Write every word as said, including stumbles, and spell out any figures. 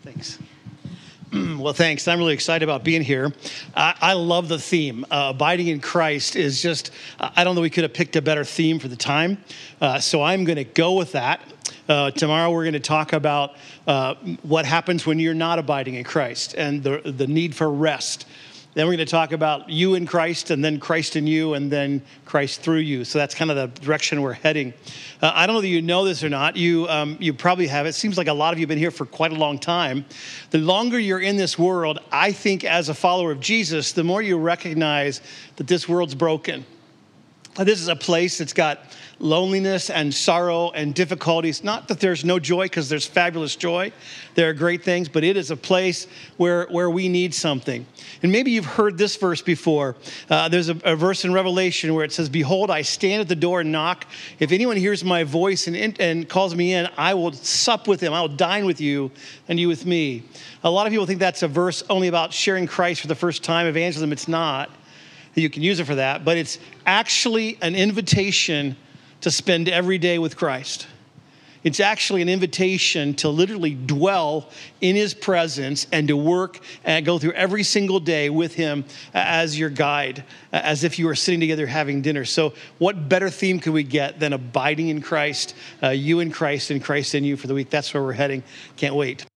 Thanks. Well, thanks. I'm really excited about being here. I, I love the theme. Uh, abiding in Christ is just, I don't know we could have picked a better theme for the time. Uh, so I'm going to go with that. Uh, tomorrow we're going to talk about uh, what happens when you're not abiding in Christ and the, the need for rest. Then we're going to talk about you in Christ, and then Christ in you, and then Christ through you. So that's kind of the direction we're heading. Uh, I don't know that you know this or not. You um, you probably have. It seems like a lot of you have been here for quite a long time. The longer you're in this world, I think as a follower of Jesus, the more you recognize that this world's broken. This is a place that's got loneliness and sorrow and difficulties. Not that there's no joy, because there's fabulous joy. There are great things, but it is a place where, where we need something. And maybe you've heard this verse before. Uh, there's a, a verse in Revelation where it says, "Behold, I stand at the door and knock. If anyone hears my voice and, and calls me in, I will sup with him. I will dine with you and you with me." A lot of people think that's a verse only about sharing Christ for the first time. Evangelism, it's not. You can use it for that, but it's actually an invitation to spend every day with Christ. It's actually an invitation to literally dwell in his presence and to work and go through every single day with him as your guide, as if you were sitting together having dinner. So what better theme could we get than abiding in Christ, uh, you in Christ and Christ in you for the week? That's where we're heading. Can't wait.